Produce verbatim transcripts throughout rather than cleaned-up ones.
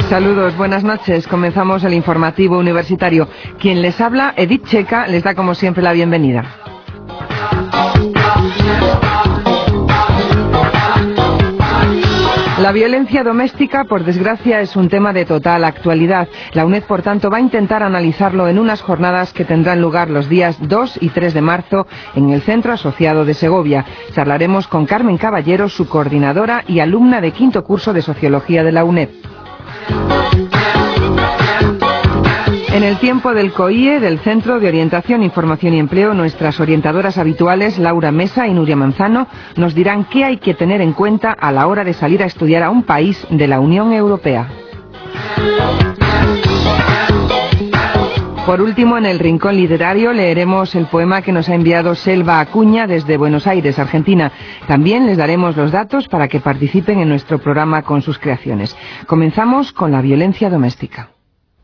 Saludos, buenas noches. Comenzamos el informativo universitario. Quien les habla, Edith Checa, les da como siempre la bienvenida. La violencia doméstica, por desgracia, es un tema de total actualidad. La UNED, por tanto, va a intentar analizarlo en unas jornadas que tendrán lugar los días dos y tres de marzo en el Centro Asociado de Segovia. Charlaremos con Carmen Caballero, su coordinadora y alumna de quinto curso de Sociología de la UNED. En el tiempo del C O I E, del Centro de Orientación, Información y Empleo, nuestras orientadoras habituales, Laura Mesa y Nuria Manzano, nos dirán qué hay que tener en cuenta a la hora de salir a estudiar a un país de la Unión Europea. Por último, en el Rincón Literario leeremos el poema que nos ha enviado Selva Acuña desde Buenos Aires, Argentina. También les daremos los datos para que participen en nuestro programa con sus creaciones. Comenzamos con la violencia doméstica.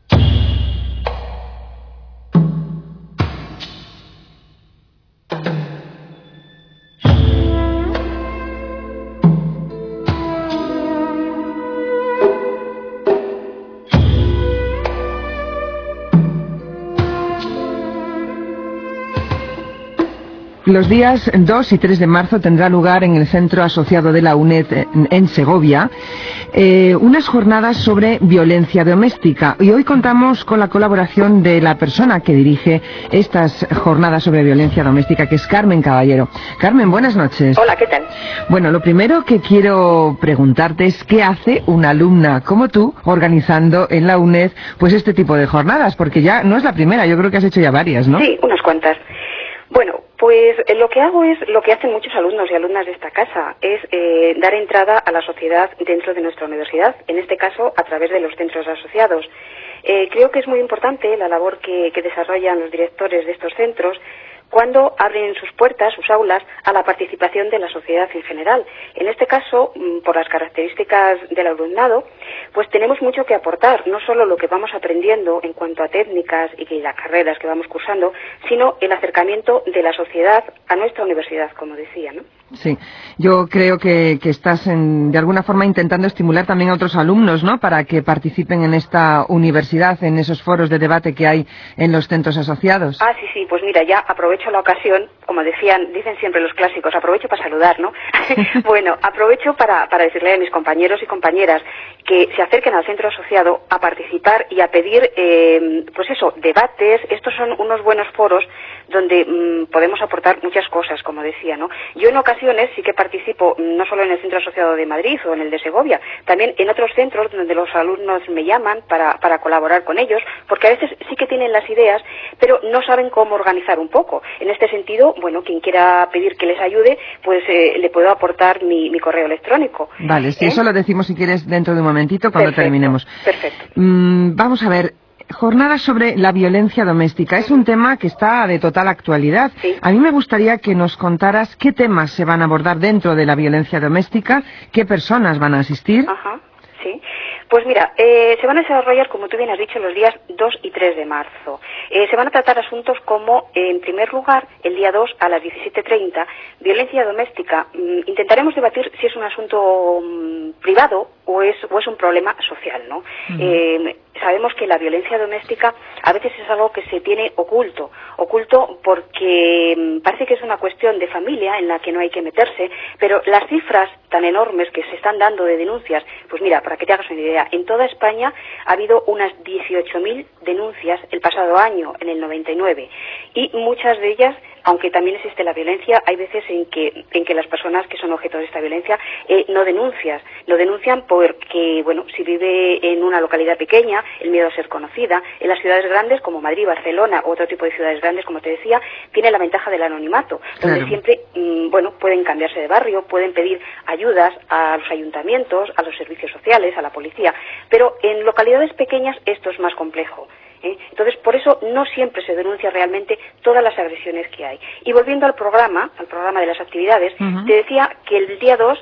Los días dos y tres de marzo tendrá lugar en el Centro Asociado de la UNED en Segovia eh, unas jornadas sobre violencia doméstica. Y hoy contamos con la colaboración de la persona que dirige estas jornadas sobre violencia doméstica, que es Carmen Caballero. Carmen, buenas noches. Hola, ¿qué tal? Bueno, lo primero que quiero preguntarte es qué hace una alumna como tú organizando en la UNED pues este tipo de jornadas, porque ya no es la primera, yo creo que has hecho ya varias, ¿no? Sí, unas cuantas. Bueno, pues eh, lo que hago es lo que hacen muchos alumnos y alumnas de esta casa, es eh, dar entrada a la sociedad dentro de nuestra universidad, en este caso a través de los centros asociados. Eh, creo que es muy importante la labor que, que desarrollan los directores de estos centros cuando abren sus puertas, sus aulas, a la participación de la sociedad en general. En este caso, por las características del alumnado, pues tenemos mucho que aportar, no solo lo que vamos aprendiendo en cuanto a técnicas y que las carreras que vamos cursando, sino el acercamiento de la sociedad a nuestra universidad, como decía, ¿no? Sí, yo creo que, que estás en, de alguna forma intentando estimular también a otros alumnos, ¿no?, para que participen en esta universidad, en esos foros de debate que hay en los centros asociados. Ah, sí, sí, pues mira, ya aprovecho la ocasión, como decían, dicen siempre los clásicos, aprovecho para saludar, ¿no? Bueno, aprovecho para, para decirle a mis compañeros y compañeras que se acerquen al centro asociado a participar y a pedir, eh, pues eso, debates. Estos son unos buenos foros donde mmm, podemos aportar muchas cosas, como decía, ¿no? Yo en ocasiones sí que participo, no solo en el Centro Asociado de Madrid o en el de Segovia, también en otros centros donde los alumnos me llaman para, para colaborar con ellos, porque a veces sí que tienen las ideas, pero no saben cómo organizar un poco. En este sentido, bueno, quien quiera pedir que les ayude, pues eh, le puedo aportar mi, mi correo electrónico. Vale, sí, ¿Eh? eso lo decimos si quieres dentro de un momentito cuando Perfecto, terminemos. Perfecto. Mm, vamos a ver. Jornada sobre la violencia doméstica. Es un tema que está de total actualidad. Sí. A mí me gustaría que nos contaras qué temas se van a abordar dentro de la violencia doméstica, qué personas van a asistir. Ajá, sí. Pues mira, eh, se van a desarrollar, como tú bien has dicho, los días dos y tres de marzo. Eh, se van a tratar asuntos como, eh, en primer lugar, el día dos a las diecisiete treinta, violencia doméstica. Mm, intentaremos debatir si es un asunto mm, privado o es, o es un problema social, ¿no? Uh-huh. Eh, sabemos que la violencia doméstica a veces es algo que se tiene oculto, oculto porque mm, parece que es una cuestión de familia en la que no hay que meterse, pero las cifras tan enormes que se están dando de denuncias, pues mira, para que te hagas una idea, en toda España ha habido unas dieciocho mil denuncias el pasado año, en el noventa y nueve, y muchas de ellas, aunque también existe la violencia, hay veces en que en que las personas que son objeto de esta violencia eh, no denuncian, no denuncian porque, bueno, si vive en una localidad pequeña, el miedo a ser conocida. En las ciudades grandes como Madrid, Barcelona u otro tipo de ciudades grandes, como te decía, tiene la ventaja del anonimato, donde claro. siempre, mmm, bueno, pueden cambiarse de barrio, pueden pedir ayudas a los ayuntamientos, a los servicios sociales, a la policía, pero en localidades pequeñas esto es más complejo. ¿Eh? Entonces, por eso no siempre se denuncia realmente todas las agresiones que hay. Y volviendo al programa, al programa de las actividades, uh-huh. te decía que el día dos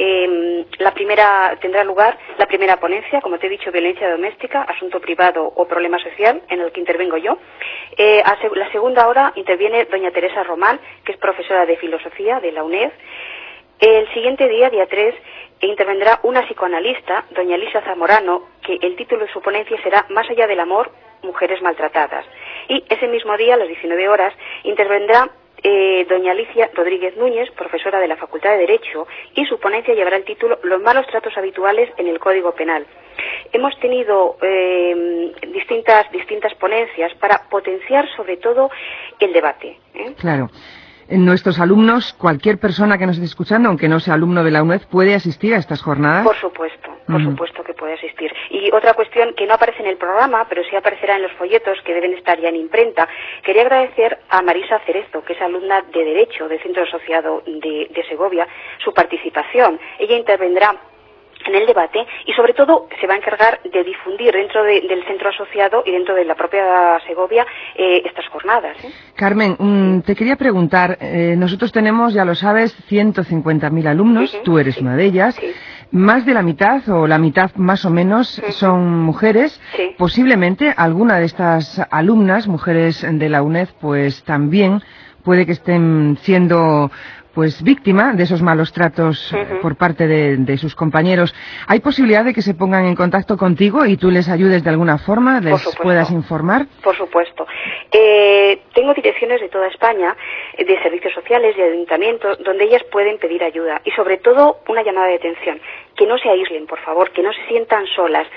eh, la primera tendrá lugar la primera ponencia, como te he dicho, violencia doméstica, asunto privado o problema social, en el que intervengo yo. Eh, a seg- la segunda hora interviene doña Teresa Román, que es profesora de filosofía de la UNED. El siguiente día, día tres, intervendrá una psicoanalista, doña Elisa Zamorano, que el título de su ponencia será Más allá del amor, mujeres maltratadas. Y ese mismo día, a las diecinueve horas, intervendrá eh, doña Alicia Rodríguez Núñez, profesora de la Facultad de Derecho, y su ponencia llevará el título Los malos tratos habituales en el Código Penal. Hemos tenido eh, distintas, distintas ponencias para potenciar sobre todo el debate, ¿eh? Claro. Nuestros alumnos, cualquier persona que nos esté escuchando, aunque no sea alumno de la U N E D, ¿puede asistir a estas jornadas? Por supuesto, por uh-huh. supuesto que puede asistir. Y otra cuestión que no aparece en el programa, pero sí aparecerá en los folletos que deben estar ya en imprenta. Quería agradecer a Marisa Cerezo, que es alumna de Derecho del Centro Asociado de, de Segovia, su participación. Ella intervendrá en el debate y sobre todo se va a encargar de difundir dentro de, del centro asociado y dentro de la propia Segovia eh, estas jornadas, ¿eh? Carmen, mm, te quería preguntar, eh, nosotros tenemos, ya lo sabes, ciento cincuenta mil alumnos, uh-huh. tú eres sí. una de ellas, sí. más de la mitad o la mitad más o menos uh-huh. son mujeres, sí. posiblemente alguna de estas alumnas, mujeres de la U N E D, pues también puede que estén siendo pues víctima de esos malos tratos uh-huh. por parte de, de sus compañeros. ¿Hay posibilidad de que se pongan en contacto contigo y tú les ayudes de alguna forma, les puedas informar? Por supuesto. Eh, tengo direcciones de toda España, de servicios sociales, de ayuntamientos, donde ellas pueden pedir ayuda. Y sobre todo, una llamada de atención. Que no se aíslen, por favor, que no se sientan solas.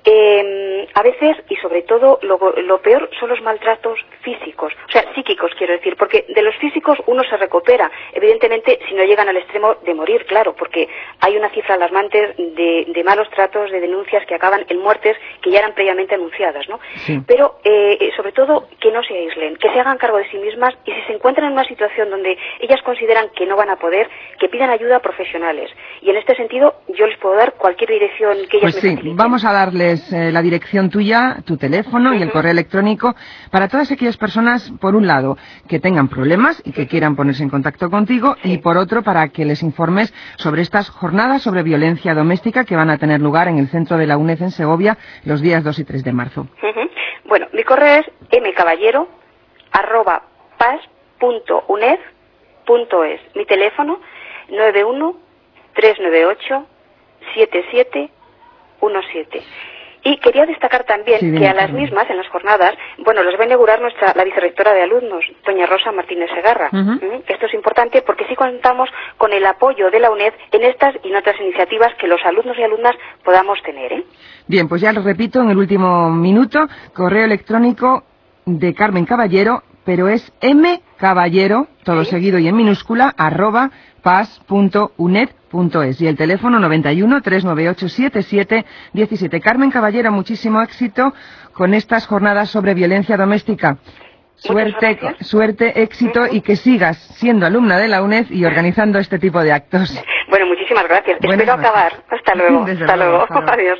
Eh, a veces, y sobre todo, lo, lo peor son los maltratos físicos, o sea, psíquicos, quiero decir, porque de los físicos uno se recupera, evidentemente, si no llegan al extremo de morir, claro, porque hay una cifra alarmante de, de malos tratos, de denuncias que acaban en muertes que ya eran previamente anunciadas, ¿no? Sí. Pero, eh, sobre todo, que no se aíslen, que se hagan cargo de sí mismas y si se encuentran en una situación donde ellas consideran que no van a poder, que pidan ayuda a profesionales. Y en este sentido, yo les puedo dar cualquier dirección que ellas pues me sí, faciliten. Vamos a darles eh, la dirección tuya, tu teléfono uh-huh. y el correo electrónico para todas aquellas personas, por un lado, que tengan problemas y que uh-huh. quieran ponerse en contacto contigo sí. y por otro, para que les informes sobre estas jornadas sobre violencia doméstica que van a tener lugar en el centro de la U N E D en Segovia los días dos y tres de marzo. Uh-huh. Bueno, mi correo es mcaballero arroba pas punto uned punto es. Mi teléfono nueve uno tres nueve ocho siete siete uno siete. Y quería destacar también sí, que a las también. mismas, en las jornadas, bueno, los va a inaugurar nuestra, la vicerrectora de alumnos, doña Rosa Martínez Segarra. Uh-huh. ¿Mm? Esto es importante porque sí contamos con el apoyo de la U N E D en estas y en otras iniciativas que los alumnos y alumnas podamos tener, ¿eh? Bien, pues ya lo repito en el último minuto, correo electrónico de Carmen Caballero, pero es mcaballero, todo ¿sí? seguido y en minúscula, arroba pas punto uned punto es y el teléfono noventa y uno tres nueve ocho siete siete diecisiete. Carmen Caballero, muchísimo éxito con estas jornadas sobre violencia doméstica. Suerte, suerte, éxito uh-huh. y que sigas siendo alumna de la U N E D y organizando este tipo de actos. Bueno, muchísimas gracias. Buenas Espero noches. acabar. Hasta luego. Hasta, hasta luego. luego. Adiós.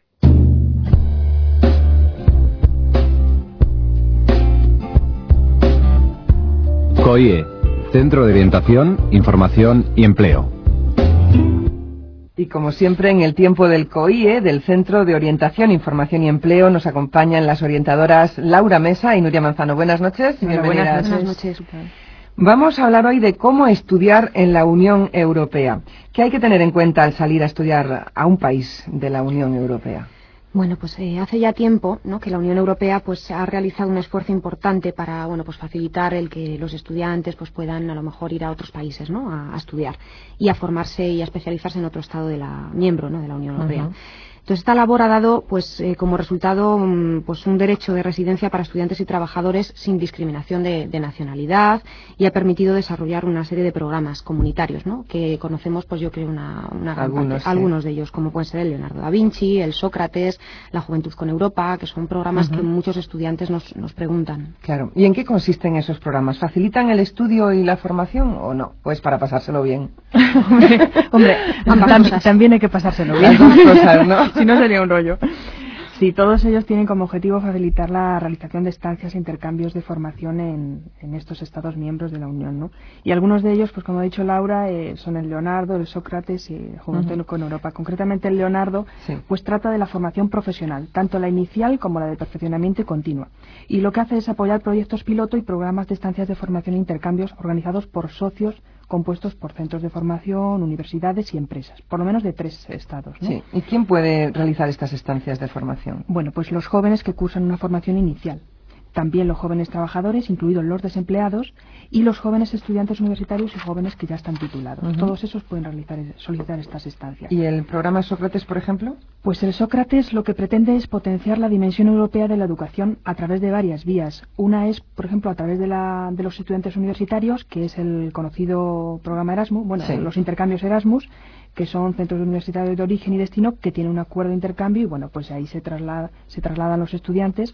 COIE, Centro de Orientación, Información y Empleo. Y como siempre, en el tiempo del COIE, del Centro de Orientación, Información y Empleo, nos acompañan las orientadoras Laura Mesa y Nuria Manzano. Buenas noches. Bueno, buenas, buenas noches. Vamos a hablar hoy de cómo estudiar en la Unión Europea. ¿Qué hay que tener en cuenta al salir a estudiar a un país de la Unión Europea? Bueno, pues eh, hace ya tiempo, ¿no?, que la Unión Europea pues ha realizado un esfuerzo importante para, bueno, pues facilitar el que los estudiantes pues puedan a lo mejor ir a otros países, ¿no?, a, a estudiar y a formarse y a especializarse en otro estado de la miembro, ¿no?, de la Unión Europea. Uh-huh. Entonces, esta labor ha dado, pues, eh, como resultado, um, pues, un derecho de residencia para estudiantes y trabajadores sin discriminación de, de nacionalidad y ha permitido desarrollar una serie de programas comunitarios, ¿no?, que conocemos, pues, yo creo, una, una gran algunos, parte. Sí. Algunos de ellos, como pueden ser el Leonardo da Vinci, el Sócrates, la Juventud con Europa, que son programas uh-huh. que muchos estudiantes nos, nos preguntan. Claro. ¿Y en qué consisten esos programas? ¿Facilitan el estudio y la formación o no? Pues para pasárselo bien. hombre, hombre también, también hay que pasárselo bien. Las dos cosas, ¿no? Si no sería un rollo. Sí, todos ellos tienen como objetivo facilitar la realización de estancias e intercambios de formación en, en estos estados miembros de la Unión, ¿no? Y algunos de ellos, pues como ha dicho Laura, eh, son el Leonardo, el Sócrates y el Juventud uh-huh. con Europa. Concretamente el Leonardo, sí. pues trata de la formación profesional, tanto la inicial como la de perfeccionamiento y continua. Y lo que hace es apoyar proyectos piloto y programas de estancias de formación e intercambios organizados por socios compuestos por centros de formación, universidades y empresas, por lo menos de tres estados, ¿no? Sí. ¿Y quién puede realizar estas estancias de formación? Bueno, pues los jóvenes que cursan una formación inicial. También los jóvenes trabajadores, incluidos los desempleados, y los jóvenes estudiantes universitarios y jóvenes que ya están titulados. Uh-huh. Todos esos pueden realizar, solicitar estas estancias. ¿Y el programa Sócrates, por ejemplo? Pues el Sócrates lo que pretende es potenciar la dimensión europea de la educación a través de varias vías. Una es, por ejemplo, a través de, la, de los estudiantes universitarios, que es el conocido programa Erasmus, bueno, sí. los intercambios Erasmus, que son centros universitarios de origen y destino que tienen un acuerdo de intercambio y, bueno, pues ahí se, traslada, se trasladan los estudiantes.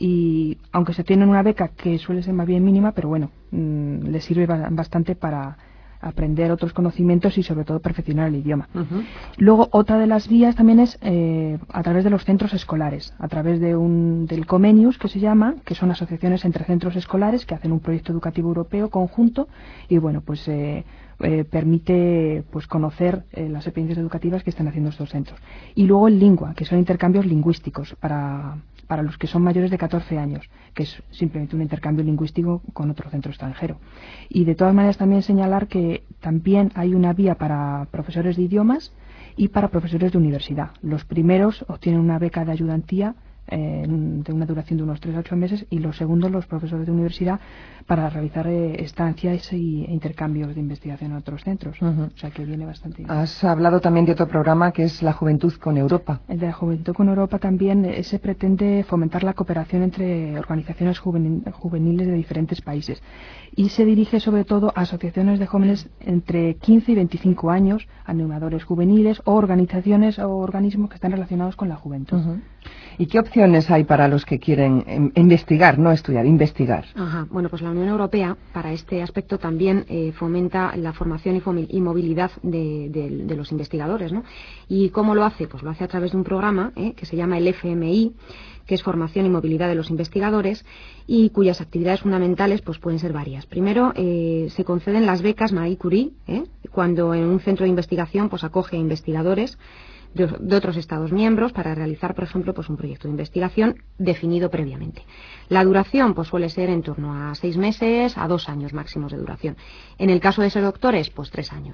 Y aunque se tienen una beca que suele ser más bien mínima, pero bueno, mmm, les sirve bastante para aprender otros conocimientos y sobre todo perfeccionar el idioma. Uh-huh. Luego, otra de las vías también es eh, a través de los centros escolares, a través de un del Comenius, que se llama, que son asociaciones entre centros escolares que hacen un proyecto educativo europeo conjunto y bueno, pues eh, eh, permite pues conocer eh, las experiencias educativas que están haciendo estos centros. Y luego el Lingua, que son intercambios lingüísticos para para los que son mayores de catorce años, que es simplemente un intercambio lingüístico con otro centro extranjero. Y de todas maneras también señalar que también hay una vía para profesores de idiomas y para profesores de universidad. Los primeros obtienen una beca de ayudantía eh, de una duración de unos tres a ocho meses y los segundos, los profesores de universidad, para realizar eh, estancias y e intercambios de investigación en otros centros. Uh-huh. O sea que viene bastante bien. Has hablado también de otro programa que es la Juventud con Europa. El de la Juventud con Europa también eh, se pretende fomentar la cooperación entre organizaciones juvenil, juveniles de diferentes países y se dirige sobre todo a asociaciones de jóvenes entre quince y veinticinco años, animadores juveniles o organizaciones o organismos que están relacionados con la juventud. Uh-huh. ¿Y qué opciones hay para los que quieren eh, investigar, no estudiar, investigar? Ajá. Bueno, pues la Unión Europea, para este aspecto, también eh, fomenta la formación y, fom- y movilidad de, de, de los investigadores, ¿no? ¿Y cómo lo hace? Pues lo hace a través de un programa eh, que se llama el F M I, que es Formación y Movilidad de los Investigadores, y cuyas actividades fundamentales pues pueden ser varias. Primero, eh, se conceden las becas Marie Curie, eh, cuando en un centro de investigación pues acoge a investigadores De, de otros Estados miembros para realizar, por ejemplo, pues un proyecto de investigación definido previamente. La duración pues suele ser en torno a seis meses a dos años máximos de duración. En el caso de ser doctores, pues tres años.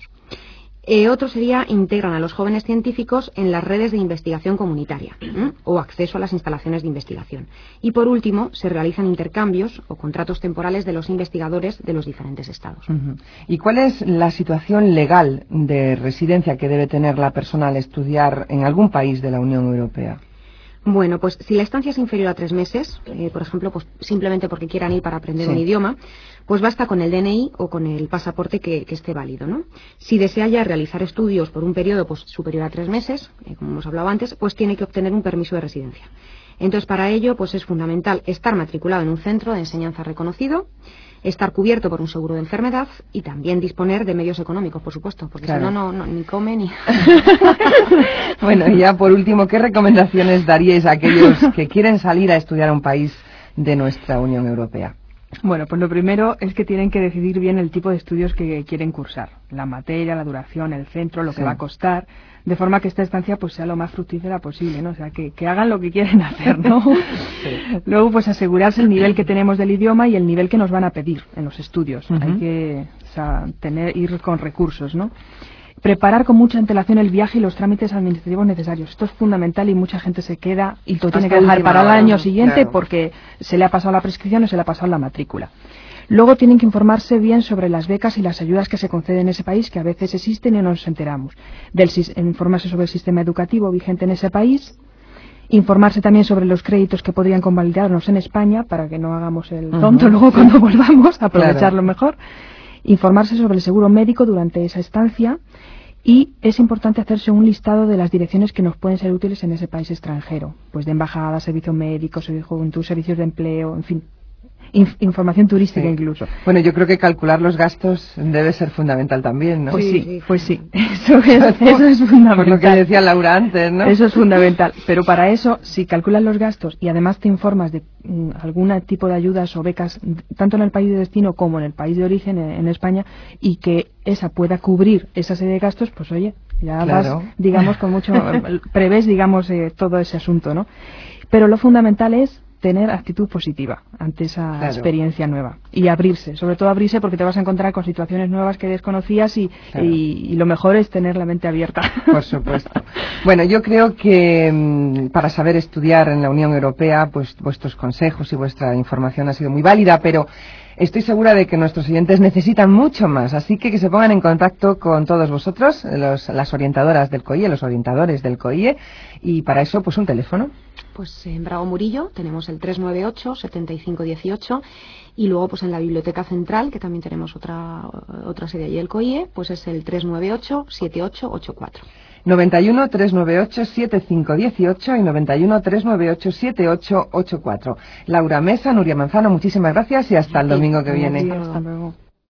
Eh, otro sería, integran a los jóvenes científicos en las redes de investigación comunitaria ¿eh? o acceso a las instalaciones de investigación. Y por último, se realizan intercambios o contratos temporales de los investigadores de los diferentes estados. Uh-huh. ¿Y cuál es la situación legal de residencia que debe tener la persona al estudiar en algún país de la Unión Europea? Bueno, pues si la estancia es inferior a tres meses, eh, por ejemplo, pues simplemente porque quieran ir para aprender sí. un idioma, pues basta con el D N I o con el pasaporte que, que esté válido, ¿no? Si desea ya realizar estudios por un periodo pues superior a tres meses, eh, como hemos hablado antes, pues tiene que obtener un permiso de residencia. Entonces, para ello, pues es fundamental estar matriculado en un centro de enseñanza reconocido, estar cubierto por un seguro de enfermedad y también disponer de medios económicos, por supuesto, porque claro. si no, no, ni come ni... Bueno, y ya por último, ¿qué recomendaciones daríais a aquellos que quieren salir a estudiar a un país de nuestra Unión Europea? Bueno, pues lo primero es que tienen que decidir bien el tipo de estudios que quieren cursar, la materia, la duración, el centro, lo que sí. va a costar, de forma que esta estancia pues sea lo más fructífera posible, ¿no? O sea, que, que hagan lo que quieren hacer, ¿no? Sí. Luego, pues asegurarse el nivel que tenemos del idioma y el nivel que nos van a pedir en los estudios. Uh-huh. Hay que o sea, tener ir con recursos, ¿no? Preparar con mucha antelación el viaje y los trámites administrativos necesarios. Esto es fundamental y mucha gente se queda y lo tiene que dejar para el año siguiente claro. porque se le ha pasado la prescripción o se le ha pasado la matrícula. Luego tienen que informarse bien sobre las becas y las ayudas que se conceden en ese país, que a veces existen y no nos enteramos. Del, informarse sobre el sistema educativo vigente en ese país. Informarse también sobre los créditos que podrían convalidarnos en España para que no hagamos el tonto uh-huh. luego cuando volvamos, aprovecharlo claro. mejor. Informarse sobre el seguro médico durante esa estancia y es importante hacerse un listado de las direcciones que nos pueden ser útiles en ese país extranjero, pues de embajada, servicios médicos, juventud, servicios de empleo, en fin, inf- información turística sí. incluso. Bueno, yo creo que calcular los gastos debe ser fundamental también, ¿no? Pues sí, sí pues sí, eso es, eso es fundamental. Por lo que decía Laura antes, ¿no? Eso es fundamental, pero para eso, si calculas los gastos y además te informas de mm, algún tipo de ayudas o becas, tanto en el país de destino como en el país de origen, en, en España, y que esa pueda cubrir esa serie de gastos, pues oye, ya claro. vas, digamos, con mucho, prevés, digamos, eh, todo ese asunto, ¿no? Pero lo fundamental es tener actitud positiva ante esa Claro. experiencia nueva y abrirse, sobre todo abrirse porque te vas a encontrar con situaciones nuevas que desconocías y, Claro. y, y lo mejor es tener la mente abierta. Por supuesto. Bueno, yo creo que mmm, para saber estudiar en la Unión Europea, pues vuestros consejos y vuestra información ha sido muy válida, pero estoy segura de que nuestros oyentes necesitan mucho más, así que que se pongan en contacto con todos vosotros, los, las orientadoras del COIE, los orientadores del COIE, y para eso, pues un teléfono. Pues en Bravo Murillo tenemos el tres nueve ocho, setenta y cinco dieciocho, y luego pues en la Biblioteca Central, que también tenemos otra otra sede allí del COIE, pues es el tres nueve ocho, siete ocho ocho cuatro. noventa y uno, trescientos noventa y ocho, setenta y cinco dieciocho y noventa y uno, trescientos noventa y ocho, setenta y ocho ochenta y cuatro. Laura Mesa, Nuria Manzano, muchísimas gracias y hasta el domingo que viene. Hasta luego.